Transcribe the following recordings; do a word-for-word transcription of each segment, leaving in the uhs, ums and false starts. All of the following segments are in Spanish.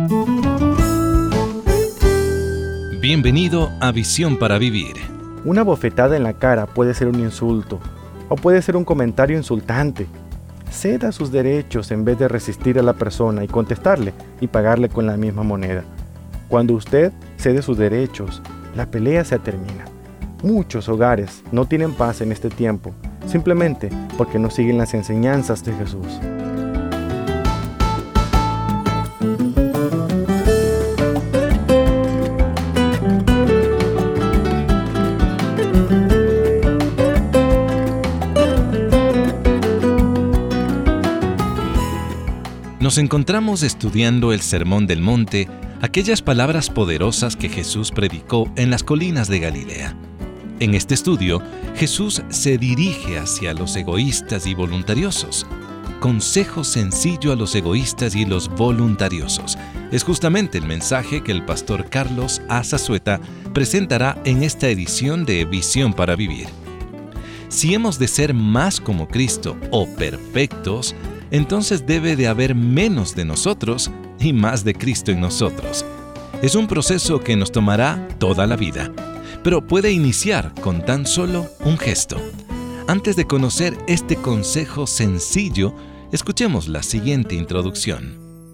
Bienvenido a Visión para Vivir. Una bofetada en la cara puede ser un insulto o puede ser un comentario insultante. Ceda sus derechos en vez de resistir a la persona y contestarle y pagarle con la misma moneda. Cuando usted cede sus derechos, la pelea se termina. Muchos hogares no tienen paz en este tiempo, simplemente porque no siguen las enseñanzas de Jesús. Nos encontramos estudiando el Sermón del Monte, aquellas palabras poderosas que Jesús predicó en las colinas de Galilea. En este estudio, Jesús se dirige hacia los egoístas y voluntariosos. Consejo sencillo a los egoístas y los voluntariosos. Es justamente el mensaje que el pastor Carlos A. Zazueta presentará en esta edición de Visión para Vivir. Si hemos de ser más como Cristo o perfectos, entonces debe de haber menos de nosotros y más de Cristo en nosotros. Es un proceso que nos tomará toda la vida, pero puede iniciar con tan solo un gesto. Antes de conocer este consejo sencillo, escuchemos la siguiente introducción.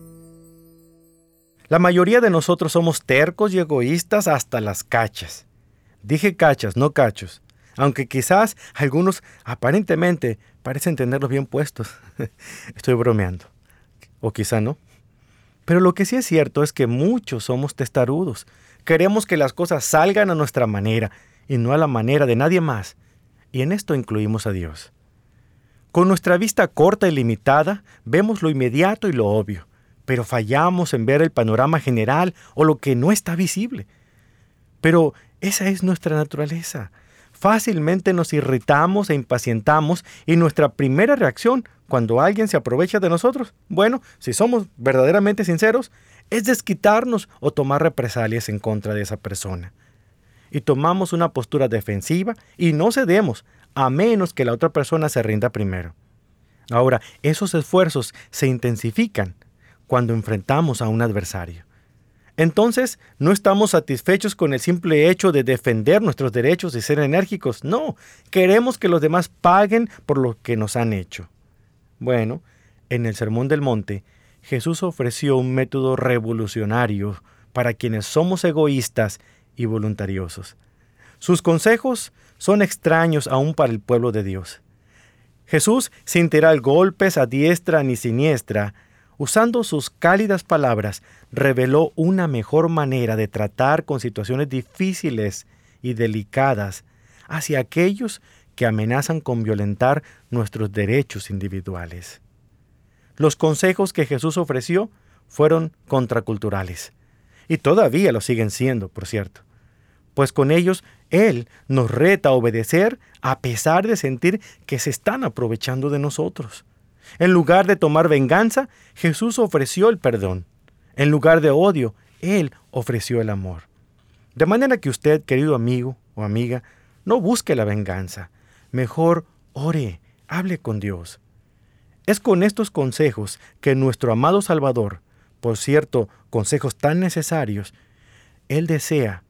La mayoría de nosotros somos tercos y egoístas hasta las cachas. Dije cachas, no cachos. Aunque quizás algunos aparentemente parecen tenerlos bien puestos. Estoy bromeando. O quizá no. Pero lo que sí es cierto es que muchos somos testarudos. Queremos que las cosas salgan a nuestra manera y no a la manera de nadie más. Y en esto incluimos a Dios. Con nuestra vista corta y limitada, vemos lo inmediato y lo obvio, pero fallamos en ver el panorama general o lo que no está visible. Pero esa es nuestra naturaleza. Fácilmente nos irritamos e impacientamos y nuestra primera reacción cuando alguien se aprovecha de nosotros, bueno, si somos verdaderamente sinceros, es desquitarnos o tomar represalias en contra de esa persona. Y tomamos una postura defensiva y no cedemos, a menos que la otra persona se rinda primero. Ahora, esos esfuerzos se intensifican cuando enfrentamos a un adversario. Entonces, no estamos satisfechos con el simple hecho de defender nuestros derechos y ser enérgicos. No, queremos que los demás paguen por lo que nos han hecho. Bueno, en el Sermón del Monte, Jesús ofreció un método revolucionario para quienes somos egoístas y voluntariosos. Sus consejos son extraños aún para el pueblo de Dios. Jesús, sin tirar golpes a diestra ni siniestra, usando sus cálidas palabras, reveló una mejor manera de tratar con situaciones difíciles y delicadas hacia aquellos que amenazan con violentar nuestros derechos individuales. Los consejos que Jesús ofreció fueron contraculturales, y todavía lo siguen siendo, por cierto, pues con ellos Él nos reta a obedecer a pesar de sentir que se están aprovechando de nosotros. En lugar de tomar venganza, Jesús ofreció el perdón. En lugar de odio, Él ofreció el amor. De manera que usted, querido amigo o amiga, no busque la venganza. Mejor ore, hable con Dios. Es con estos consejos que nuestro amado Salvador, por cierto, consejos tan necesarios, Él desea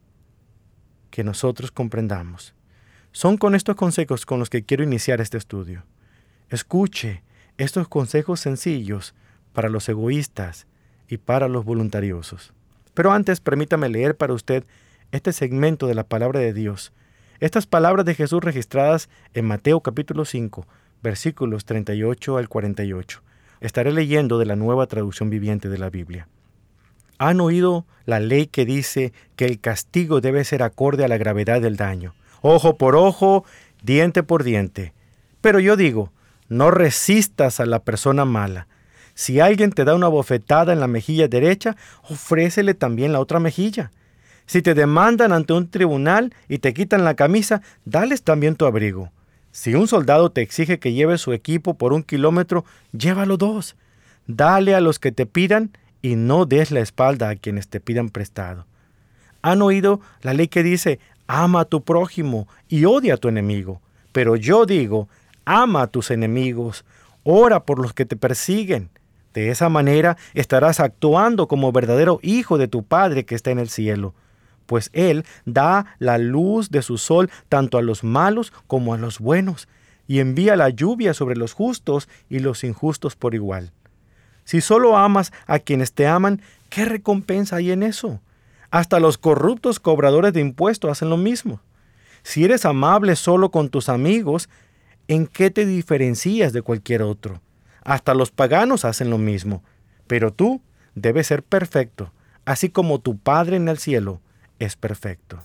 que nosotros comprendamos. Son con estos consejos con los que quiero iniciar este estudio. Escuche estos consejos sencillos para los egoístas y para los voluntariosos. Pero antes, permítame leer para usted este segmento de la palabra de Dios. Estas palabras de Jesús registradas en Mateo capítulo cinco, versículos treinta y ocho al cuarenta y ocho. Estaré leyendo de la Nueva Traducción Viviente de la Biblia. ¿Han oído la ley que dice que el castigo debe ser acorde a la gravedad del daño? Ojo por ojo, diente por diente. Pero yo digo, no resistas a la persona mala. Si alguien te da una bofetada en la mejilla derecha, ofrécele también la otra mejilla. Si te demandan ante un tribunal y te quitan la camisa, dales también tu abrigo. Si un soldado te exige que lleves su equipo por un kilómetro, llévalo dos. Dale a los que te pidan y no des la espalda a quienes te pidan prestado. ¿Han oído la ley que dice, ama a tu prójimo y odia a tu enemigo? Pero yo digo, ama a tus enemigos, ora por los que te persiguen. De esa manera estarás actuando como verdadero hijo de tu Padre que está en el cielo, pues Él da la luz de su sol tanto a los malos como a los buenos, y envía la lluvia sobre los justos y los injustos por igual. Si solo amas a quienes te aman, ¿qué recompensa hay en eso? Hasta los corruptos cobradores de impuestos hacen lo mismo. Si eres amable solo con tus amigos, ¿en qué te diferencias de cualquier otro? Hasta los paganos hacen lo mismo. Pero tú debes ser perfecto, así como tu Padre en el cielo es perfecto.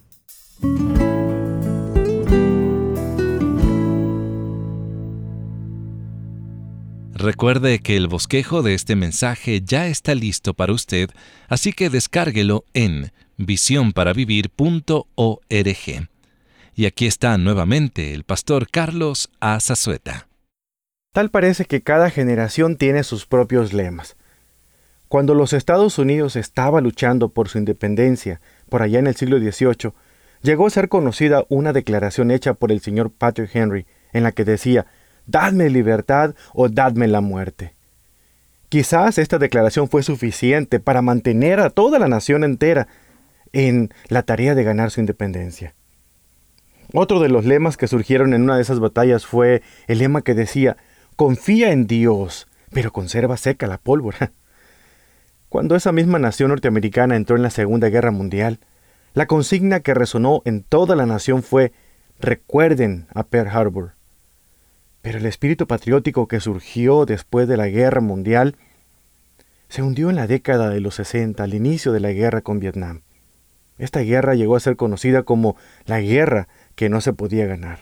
Recuerde que el bosquejo de este mensaje ya está listo para usted, así que descárguelo en visión para vivir punto org. Y aquí está nuevamente el pastor Carlos A. Zazueta. Tal parece que cada generación tiene sus propios lemas. Cuando los Estados Unidos estaba luchando por su independencia, por allá en el siglo dieciocho, llegó a ser conocida una declaración hecha por el señor Patrick Henry, en la que decía: «Dadme libertad o dadme la muerte». Quizás esta declaración fue suficiente para mantener a toda la nación entera en la tarea de ganar su independencia. Otro de los lemas que surgieron en una de esas batallas fue el lema que decía: «Confía en Dios, pero conserva seca la pólvora». Cuando esa misma nación norteamericana entró en la Segunda Guerra Mundial, la consigna que resonó en toda la nación fue: «Recuerden a Pearl Harbor». Pero el espíritu patriótico que surgió después de la Guerra Mundial se hundió en la década de los sesenta, al inicio de la guerra con Vietnam. Esta guerra llegó a ser conocida como la guerra que no se podía ganar.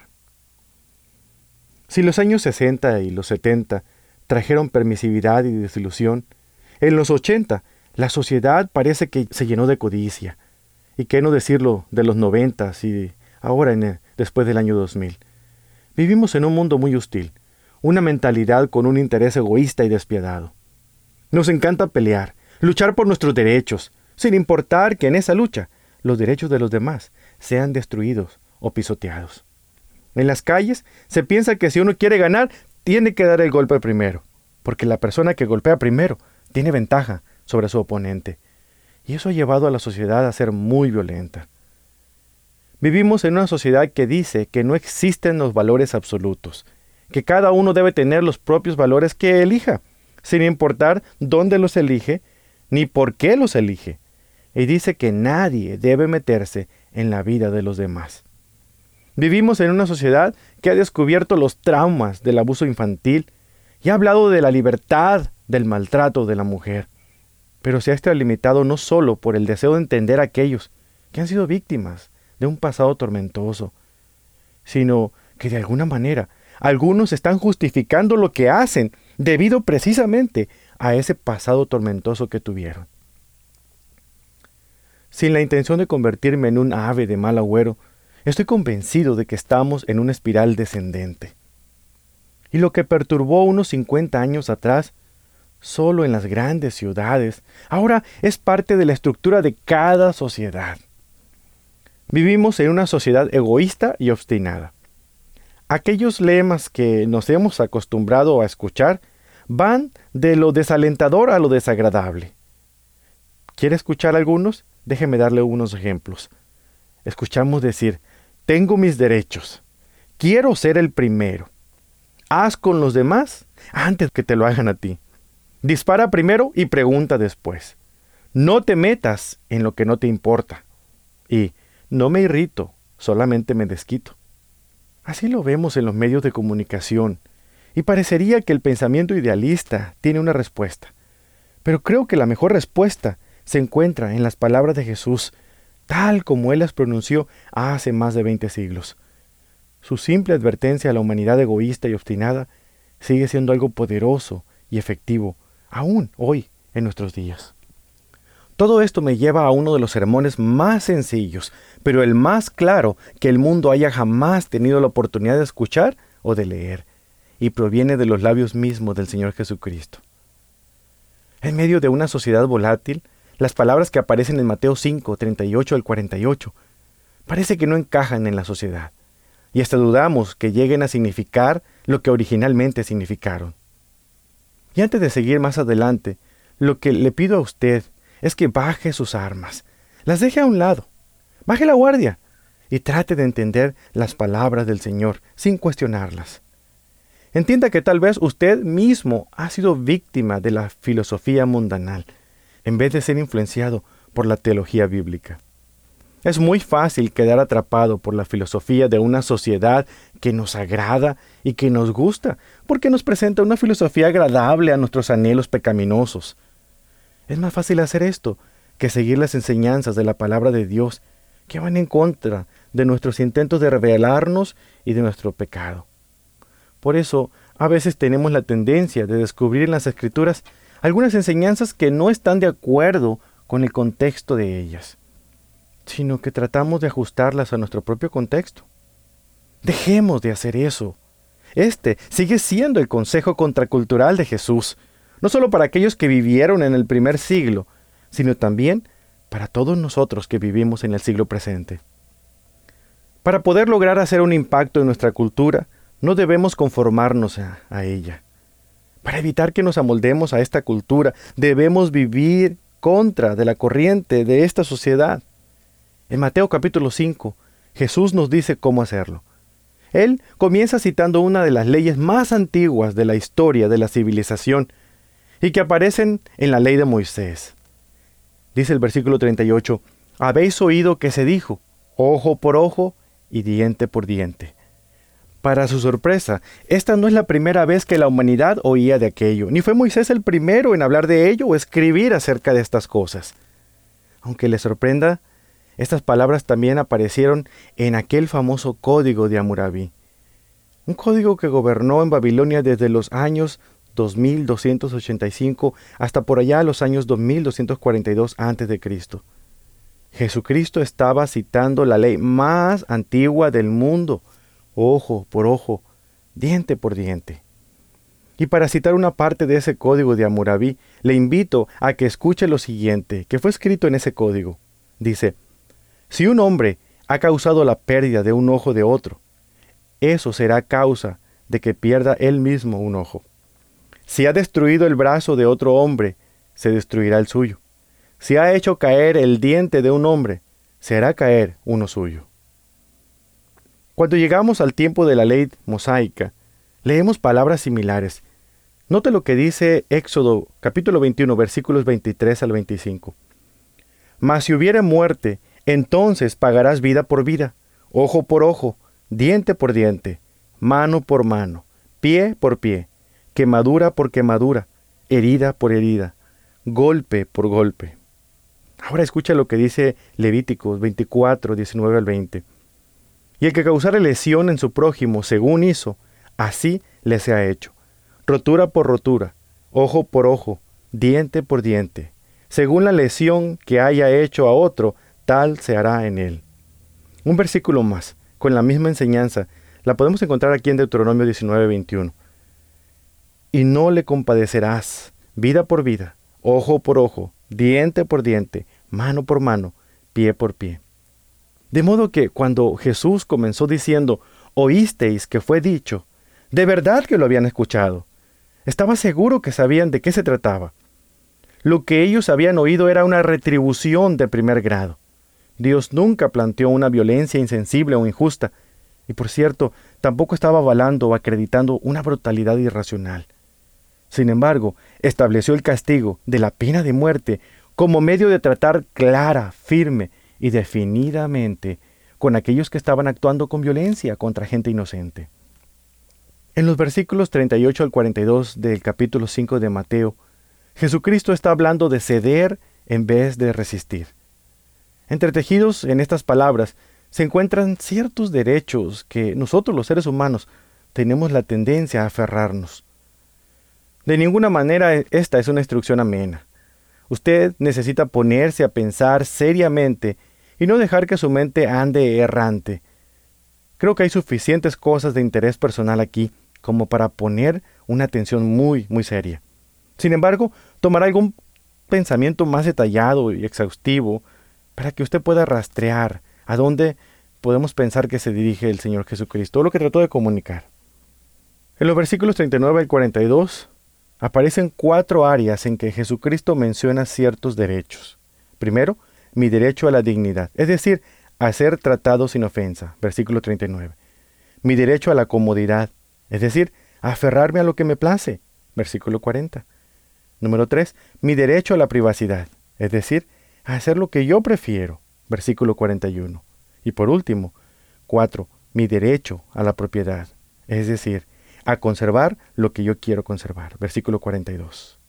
Si los años sesenta y los setenta trajeron permisividad y desilusión, en los ochenta la sociedad parece que se llenó de codicia. Y qué no decirlo de los noventa y ahora en el, después del año dos mil. Vivimos en un mundo muy hostil, una mentalidad con un interés egoísta y despiadado. Nos encanta pelear, luchar por nuestros derechos, sin importar que en esa lucha los derechos de los demás sean destruidos o pisoteados. En las calles se piensa que si uno quiere ganar, tiene que dar el golpe primero, porque la persona que golpea primero tiene ventaja sobre su oponente. Y eso ha llevado a la sociedad a ser muy violenta. Vivimos en una sociedad que dice que no existen los valores absolutos, que cada uno debe tener los propios valores que elija, sin importar dónde los elige ni por qué los elige. Y dice que nadie debe meterse en la vida de los demás. Vivimos en una sociedad que ha descubierto los traumas del abuso infantil y ha hablado de la libertad del maltrato de la mujer. Pero se ha extralimitado no solo por el deseo de entender a aquellos que han sido víctimas de un pasado tormentoso, sino que de alguna manera algunos están justificando lo que hacen debido precisamente a ese pasado tormentoso que tuvieron. Sin la intención de convertirme en un ave de mal agüero, estoy convencido de que estamos en una espiral descendente. Y lo que perturbó unos cincuenta años atrás, solo en las grandes ciudades, ahora es parte de la estructura de cada sociedad. Vivimos en una sociedad egoísta y obstinada. Aquellos lemas que nos hemos acostumbrado a escuchar van de lo desalentador a lo desagradable. ¿Quiere escuchar algunos? Déjeme darle unos ejemplos. Escuchamos decir: tengo mis derechos, quiero ser el primero, haz con los demás antes que te lo hagan a ti, dispara primero y pregunta después, no te metas en lo que no te importa, y no me irrito, solamente me desquito. Así lo vemos en los medios de comunicación, y parecería que el pensamiento idealista tiene una respuesta. Pero creo que la mejor respuesta se encuentra en las palabras de Jesús, tal como Él las pronunció hace más de veinte siglos. Su simple advertencia a la humanidad egoísta y obstinada sigue siendo algo poderoso y efectivo, aún hoy en nuestros días. Todo esto me lleva a uno de los sermones más sencillos, pero el más claro que el mundo haya jamás tenido la oportunidad de escuchar o de leer, y proviene de los labios mismos del Señor Jesucristo. En medio de una sociedad volátil, las palabras que aparecen en Mateo cinco, treinta y ocho al cuarenta y ocho, parece que no encajan en la sociedad, y hasta dudamos que lleguen a significar lo que originalmente significaron. Y antes de seguir más adelante, lo que le pido a usted es que baje sus armas, las deje a un lado, baje la guardia y trate de entender las palabras del Señor sin cuestionarlas. Entienda que tal vez usted mismo ha sido víctima de la filosofía mundanal, en vez de ser influenciado por la teología bíblica. Es muy fácil quedar atrapado por la filosofía de una sociedad que nos agrada y que nos gusta, porque nos presenta una filosofía agradable a nuestros anhelos pecaminosos. Es más fácil hacer esto que seguir las enseñanzas de la palabra de Dios, que van en contra de nuestros intentos de rebelarnos y de nuestro pecado. Por eso, a veces tenemos la tendencia de descubrir en las Escrituras algunas enseñanzas que no están de acuerdo con el contexto de ellas, sino que tratamos de ajustarlas a nuestro propio contexto. Dejemos de hacer eso. Este sigue siendo el consejo contracultural de Jesús, no solo para aquellos que vivieron en el primer siglo, sino también para todos nosotros que vivimos en el siglo presente. Para poder lograr hacer un impacto en nuestra cultura, no debemos conformarnos a, a ella. Para evitar que nos amoldemos a esta cultura, debemos vivir contra de la corriente de esta sociedad. En Mateo capítulo cinco, Jesús nos dice cómo hacerlo. Él comienza citando una de las leyes más antiguas de la historia de la civilización y que aparecen en la ley de Moisés. Dice el versículo treinta y ocho, «Habéis oído que se dijo, ojo por ojo y diente por diente». Para su sorpresa, esta no es la primera vez que la humanidad oía de aquello, ni fue Moisés el primero en hablar de ello o escribir acerca de estas cosas. Aunque les sorprenda, estas palabras también aparecieron en aquel famoso Código de Hammurabi, un código que gobernó en Babilonia desde los años dos mil doscientos ochenta y cinco hasta por allá los años dos mil doscientos cuarenta y dos antes de Cristo. Jesucristo estaba citando la ley más antigua del mundo, ojo por ojo, diente por diente. Y para citar una parte de ese código de Hammurabi, le invito a que escuche lo siguiente, que fue escrito en ese código. Dice, si un hombre ha causado la pérdida de un ojo de otro, eso será causa de que pierda él mismo un ojo. Si ha destruido el brazo de otro hombre, se destruirá el suyo. Si ha hecho caer el diente de un hombre, se hará caer uno suyo. Cuando llegamos al tiempo de la ley mosaica, leemos palabras similares. Note lo que dice Éxodo capítulo veintiuno, versículos veintitrés al veinticinco. Mas si hubiere muerte, entonces pagarás vida por vida, ojo por ojo, diente por diente, mano por mano, pie por pie, quemadura por quemadura, herida por herida, golpe por golpe. Ahora escucha lo que dice Levíticos veinticuatro, diecinueve al veinte. Y el que causare lesión en su prójimo según hizo, así le sea hecho, rotura por rotura, ojo por ojo, diente por diente. Según la lesión que haya hecho a otro, tal se hará en él. Un versículo más, con la misma enseñanza, la podemos encontrar aquí en Deuteronomio diecinueve, veintiuno. Y no le compadecerás, vida por vida, ojo por ojo, diente por diente, mano por mano, pie por pie. De modo que cuando Jesús comenzó diciendo, oísteis que fue dicho, de verdad que lo habían escuchado. Estaba seguro que sabían de qué se trataba. Lo que ellos habían oído era una retribución de primer grado. Dios nunca planteó una violencia insensible o injusta, y por cierto, tampoco estaba avalando o acreditando una brutalidad irracional. Sin embargo, estableció el castigo de la pena de muerte como medio de tratar clara, firme y definidamente con aquellos que estaban actuando con violencia contra gente inocente. En los versículos treinta y ocho al cuarenta y dos del capítulo cinco de Mateo, Jesucristo está hablando de ceder en vez de resistir. Entretejidos en estas palabras se encuentran ciertos derechos que nosotros los seres humanos tenemos la tendencia a aferrarnos. De ninguna manera esta es una instrucción amena. Usted necesita ponerse a pensar seriamente y no dejar que su mente ande errante. Creo que hay suficientes cosas de interés personal aquí como para poner una atención muy, muy seria. Sin embargo, tomará algún pensamiento más detallado y exhaustivo para que usted pueda rastrear a dónde podemos pensar que se dirige el Señor Jesucristo, lo que trató de comunicar. En los versículos treinta y nueve al cuarenta y dos, aparecen cuatro áreas en que Jesucristo menciona ciertos derechos. Primero, mi derecho a la dignidad, es decir, a ser tratado sin ofensa, versículo treinta y nueve. Mi derecho a la comodidad, es decir, a aferrarme a lo que me place, versículo cuarenta. Número tres, mi derecho a la privacidad, es decir, a hacer lo que yo prefiero, versículo cuarenta y uno. Y por último, cuatro, mi derecho a la propiedad, es decir, a conservar lo que yo quiero conservar, versículo cuarenta y dos.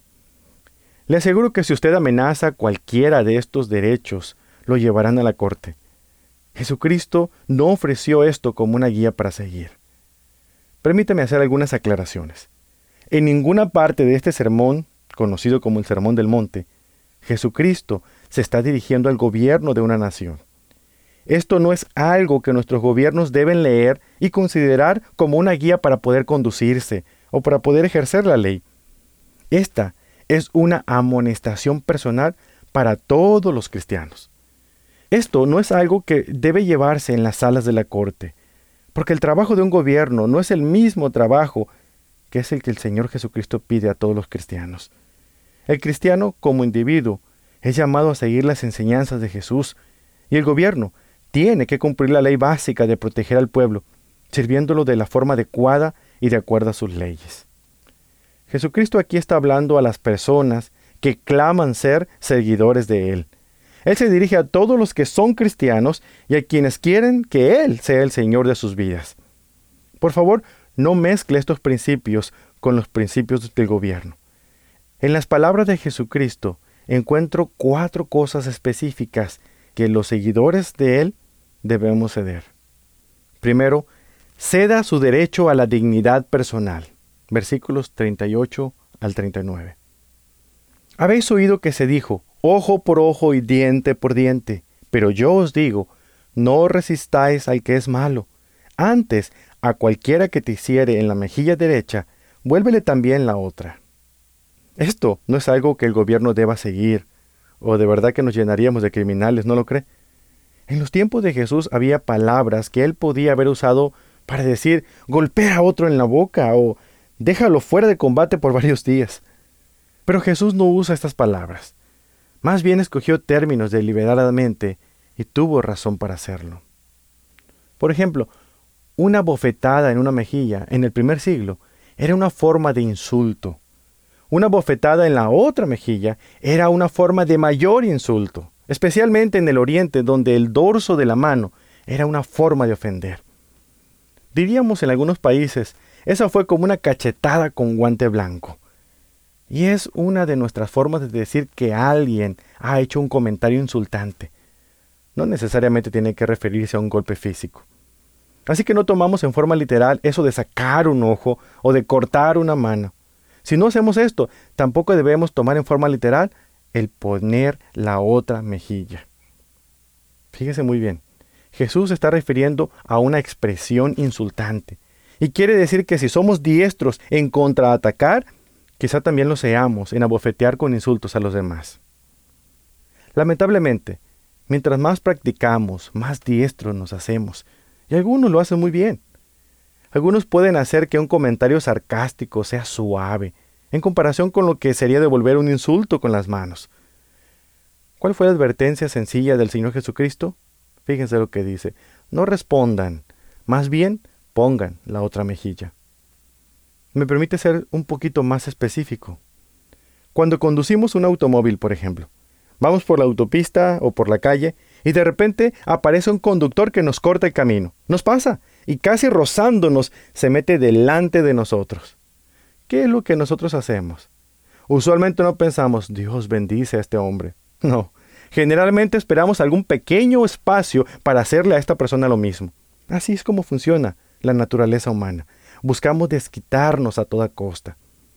Le aseguro que si usted amenaza cualquiera de estos derechos, lo llevarán a la corte. Jesucristo no ofreció esto como una guía para seguir. Permítame hacer algunas aclaraciones. En ninguna parte de este sermón, conocido como el Sermón del Monte, Jesucristo se está dirigiendo al gobierno de una nación. Esto no es algo que nuestros gobiernos deben leer y considerar como una guía para poder conducirse o para poder ejercer la ley. Esta es una amonestación personal para todos los cristianos. Esto no es algo que debe llevarse en las salas de la corte, porque el trabajo de un gobierno no es el mismo trabajo que es el que el Señor Jesucristo pide a todos los cristianos. El cristiano, como individuo, es llamado a seguir las enseñanzas de Jesús, y el gobierno tiene que cumplir la ley básica de proteger al pueblo, sirviéndolo de la forma adecuada y de acuerdo a sus leyes. Jesucristo aquí está hablando a las personas que claman ser seguidores de Él. Él se dirige a todos los que son cristianos y a quienes quieren que Él sea el Señor de sus vidas. Por favor, no mezcle estos principios con los principios del gobierno. En las palabras de Jesucristo encuentro cuatro cosas específicas que los seguidores de Él debemos ceder. Primero, ceda su derecho a la dignidad personal. Versículos treinta y ocho al treinta y nueve. Habéis oído que se dijo, ojo por ojo y diente por diente, pero yo os digo, no resistáis al que es malo. Antes, a cualquiera que te hiciere en la mejilla derecha, vuélvele también la otra. Esto no es algo que el gobierno deba seguir, o de verdad que nos llenaríamos de criminales, ¿no lo cree? En los tiempos de Jesús había palabras que él podía haber usado para decir, golpea a otro en la boca, o déjalo fuera de combate por varios días. Pero Jesús no usa estas palabras. Más bien escogió términos deliberadamente y tuvo razón para hacerlo. Por ejemplo, una bofetada en una mejilla en el primer siglo era una forma de insulto. Una bofetada en la otra mejilla era una forma de mayor insulto, especialmente en el Oriente, donde el dorso de la mano era una forma de ofender. Diríamos en algunos países, esa fue como una cachetada con guante blanco. Y es una de nuestras formas de decir que alguien ha hecho un comentario insultante. No necesariamente tiene que referirse a un golpe físico. Así que no tomamos en forma literal eso de sacar un ojo o de cortar una mano. Si no hacemos esto, tampoco debemos tomar en forma literal el poner la otra mejilla. Fíjese muy bien, Jesús se está refiriendo a una expresión insultante. Y quiere decir que si somos diestros en contraatacar, quizá también lo seamos en abofetear con insultos a los demás. Lamentablemente, mientras más practicamos, más diestros nos hacemos. Y algunos lo hacen muy bien. Algunos pueden hacer que un comentario sarcástico sea suave, en comparación con lo que sería devolver un insulto con las manos. ¿Cuál fue la advertencia sencilla del Señor Jesucristo? Fíjense lo que dice. No respondan, más bien pongan la otra mejilla. Me permite ser un poquito más específico. Cuando conducimos un automóvil, por ejemplo, vamos por la autopista o por la calle y de repente aparece un conductor que nos corta el camino. Nos pasa y casi rozándonos se mete delante de nosotros. ¿Qué es lo que nosotros hacemos? Usualmente no pensamos, Dios bendice a este hombre. No, generalmente esperamos algún pequeño espacio para hacerle a esta persona lo mismo. Así es como funciona la naturaleza humana. Buscamos desquitarnos a toda costa.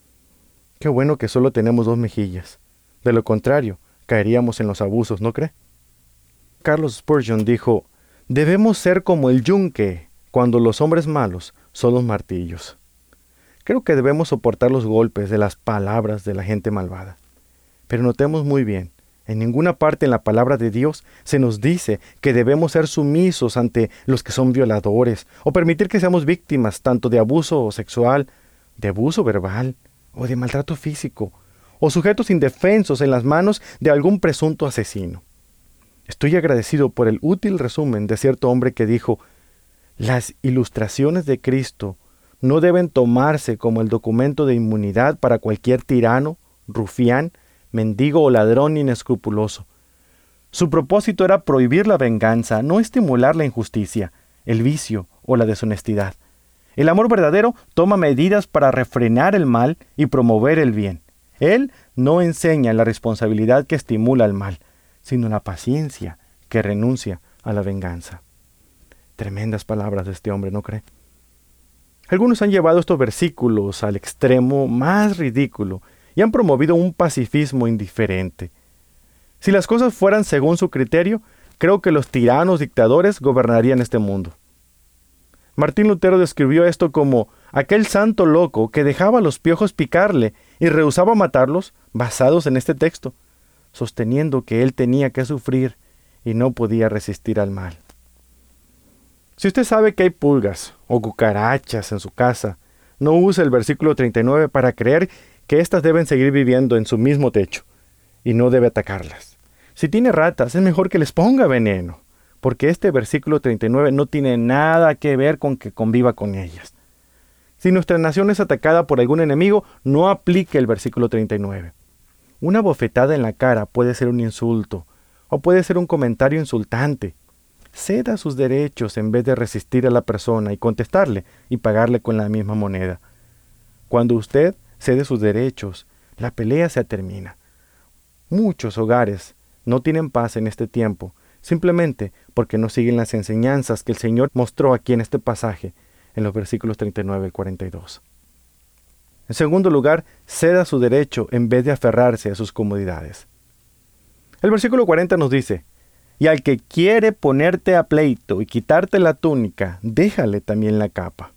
Qué bueno que solo tenemos dos mejillas. De lo contrario, caeríamos en los abusos, ¿no cree? Carlos Spurgeon dijo, debemos ser como el yunque cuando los hombres malos son los martillos. Creo que debemos soportar los golpes de las palabras de la gente malvada. Pero notemos muy bien, en ninguna parte en la palabra de Dios se nos dice que debemos ser sumisos ante los que son violadores o permitir que seamos víctimas tanto de abuso sexual, de abuso verbal o de maltrato físico, o sujetos indefensos en las manos de algún presunto asesino. Estoy agradecido por el útil resumen de cierto hombre que dijo: las ilustraciones de Cristo no deben tomarse como el documento de inmunidad para cualquier tirano, rufián, mendigo o ladrón inescrupuloso. Su propósito era prohibir la venganza, no estimular la injusticia, el vicio o la deshonestidad. El amor verdadero toma medidas para refrenar el mal y promover el bien. Él no enseña la responsabilidad que estimula el mal, sino la paciencia que renuncia a la venganza. Tremendas palabras de este hombre, ¿no cree? Algunos han llevado estos versículos al extremo más ridículo y han promovido un pacifismo indiferente. Si las cosas fueran según su criterio, creo que los tiranos dictadores gobernarían este mundo. Martín Lutero describió esto como aquel santo loco que dejaba a los piojos picarle y rehusaba matarlos, basados en este texto, sosteniendo que él tenía que sufrir y no podía resistir al mal. Si usted sabe que hay pulgas o cucarachas en su casa, no use el versículo treinta y nueve para creer que éstas deben seguir viviendo en su mismo techo y no debe atacarlas. Si tiene ratas, es mejor que les ponga veneno, porque este versículo treinta y nueve no tiene nada que ver con que conviva con ellas. Si nuestra nación es atacada por algún enemigo, no aplique el versículo treinta y nueve. Una bofetada en la cara puede ser un insulto, o puede ser un comentario insultante. Ceda sus derechos en vez de resistir a la persona y contestarle y pagarle con la misma moneda. Cuando usted cede sus derechos, la pelea se termina. Muchos hogares no tienen paz en este tiempo, simplemente porque no siguen las enseñanzas que el Señor mostró aquí en este pasaje, en los versículos treinta y nueve al cuarenta y dos. En segundo lugar, ceda su derecho en vez de aferrarse a sus comodidades. El versículo cuarenta nos dice: y al que quiere ponerte a pleito y quitarte la túnica, déjale también la capa.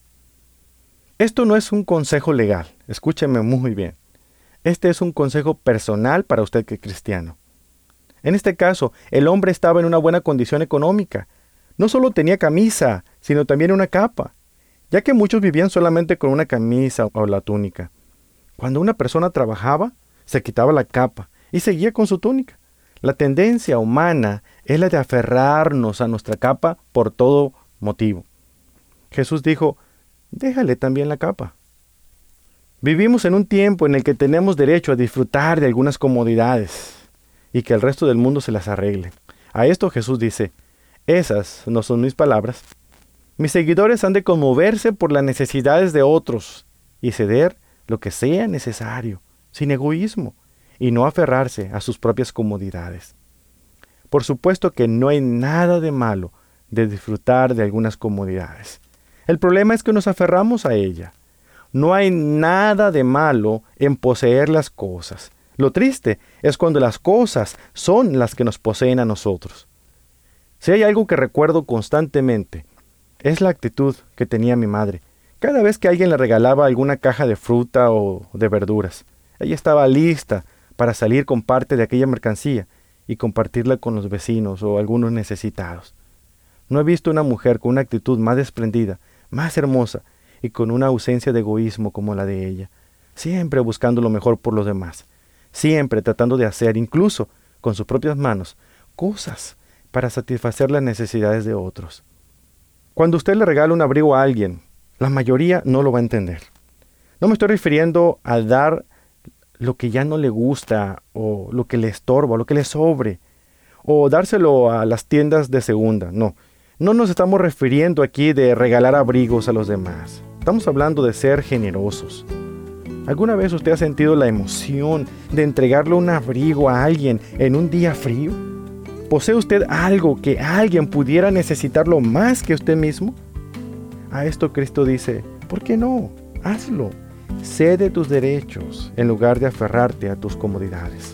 Esto no es un consejo legal, escúcheme muy bien. Este es un consejo personal para usted que es cristiano. En este caso, el hombre estaba en una buena condición económica. No solo tenía camisa, sino también una capa, ya que muchos vivían solamente con una camisa o la túnica. Cuando una persona trabajaba, se quitaba la capa y seguía con su túnica. La tendencia humana es la de aferrarnos a nuestra capa por todo motivo. Jesús dijo: déjale también la capa. Vivimos en un tiempo en el que tenemos derecho a disfrutar de algunas comodidades y que el resto del mundo se las arregle. A esto Jesús dice: esas no son mis palabras. Mis seguidores han de conmoverse por las necesidades de otros y ceder lo que sea necesario, sin egoísmo, y no aferrarse a sus propias comodidades. Por supuesto que no hay nada de malo de disfrutar de algunas comodidades. El problema es que nos aferramos a ella. No hay nada de malo en poseer las cosas. Lo triste es cuando las cosas son las que nos poseen a nosotros. Si hay algo que recuerdo constantemente, es la actitud que tenía mi madre. Cada vez que alguien le regalaba alguna caja de fruta o de verduras, ella estaba lista para salir con parte de aquella mercancía y compartirla con los vecinos o algunos necesitados. No he visto una mujer con una actitud más desprendida, más hermosa y con una ausencia de egoísmo como la de ella, siempre buscando lo mejor por los demás, siempre tratando de hacer, incluso con sus propias manos, cosas para satisfacer las necesidades de otros. Cuando usted le regala un abrigo a alguien, la mayoría no lo va a entender. No me estoy refiriendo a dar lo que ya no le gusta, o lo que le estorba, o lo que le sobre, o dárselo a las tiendas de segunda. No, no nos estamos refiriendo aquí de regalar abrigos a los demás. Estamos hablando de ser generosos. ¿Alguna vez usted ha sentido la emoción de entregarle un abrigo a alguien en un día frío? ¿Posee usted algo que alguien pudiera necesitarlo más que usted mismo? A esto Cristo dice: ¿por qué no? Hazlo. Cede tus derechos en lugar de aferrarte a tus comodidades.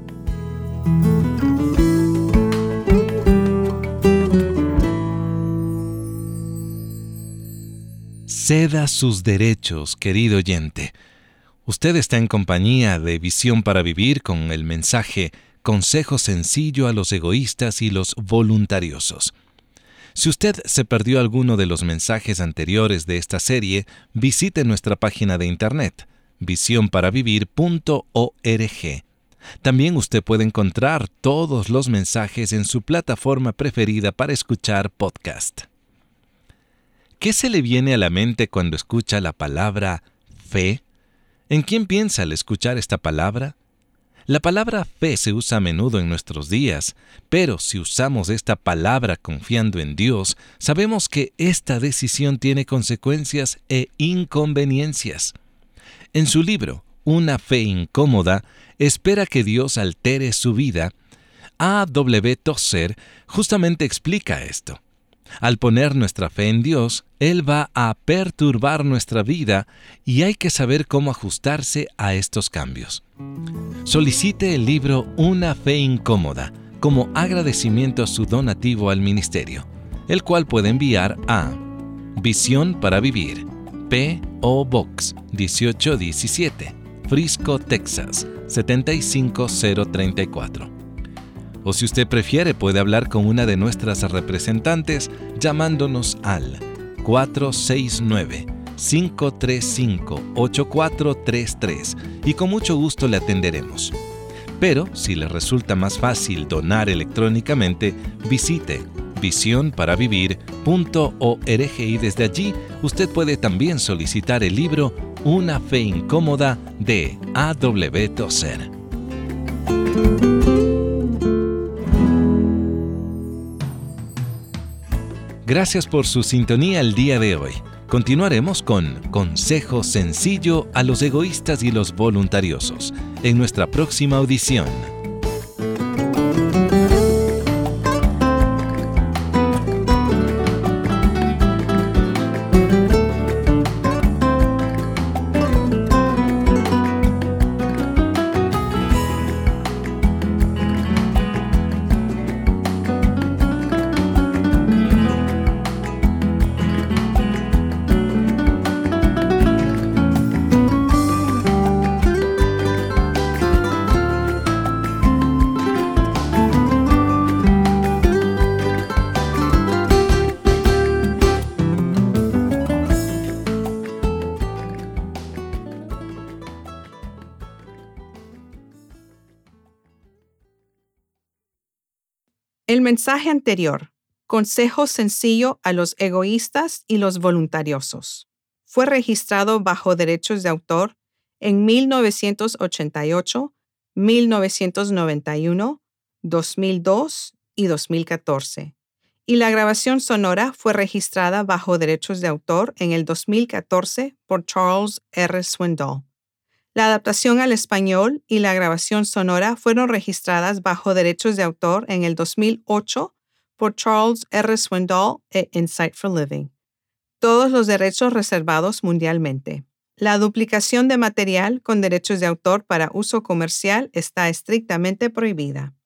Ceda sus derechos, querido oyente. Usted está en compañía de Visión para Vivir con el mensaje Consejo sencillo a los egoístas y los voluntariosos. Si usted se perdió alguno de los mensajes anteriores de esta serie, visite nuestra página de internet visión para vivir punto org. También usted puede encontrar todos los mensajes en su plataforma preferida para escuchar podcast. ¿Qué se le viene a la mente cuando escucha la palabra fe? ¿En quién piensa al escuchar esta palabra? La palabra fe se usa a menudo en nuestros días, pero si usamos esta palabra confiando en Dios, sabemos que esta decisión tiene consecuencias e inconveniencias. En su libro, Una fe incómoda, espera que Dios altere su vida, A W Tozer justamente explica esto. Al poner nuestra fe en Dios, Él va a perturbar nuestra vida y hay que saber cómo ajustarse a estos cambios. Solicite el libro Una fe incómoda como agradecimiento a su donativo al ministerio, el cual puede enviar a Visión para Vivir, P O Box dieciocho diecisiete, Frisco, Texas, setenta y cinco cero treinta y cuatro. O si usted prefiere, puede hablar con una de nuestras representantes llamándonos al cuatro seis nueve, cinco tres cinco, ocho cuatro tres tres y con mucho gusto le atenderemos. Pero si le resulta más fácil donar electrónicamente, visite visión para vivir punto org y desde allí usted puede también solicitar el libro Una fe incómoda de A W Tozer. Gracias por su sintonía el día de hoy. Continuaremos con Consejo Sencillo a los Egoístas y los Voluntariosos en nuestra próxima audición. El mensaje anterior, Consejo Sencillo a los Egoístas y los Voluntariosos, fue registrado bajo derechos de autor en mil novecientos ochenta y ocho, mil novecientos noventa y uno, dos mil dos y dos mil catorce, y la grabación sonora fue registrada bajo derechos de autor en el dos mil catorce por Charles R. Swindoll. La adaptación al español y la grabación sonora fueron registradas bajo derechos de autor en el dos mil ocho por Charles R. Swindoll e Insight for Living. Todos los derechos reservados mundialmente. La duplicación de material con derechos de autor para uso comercial está estrictamente prohibida.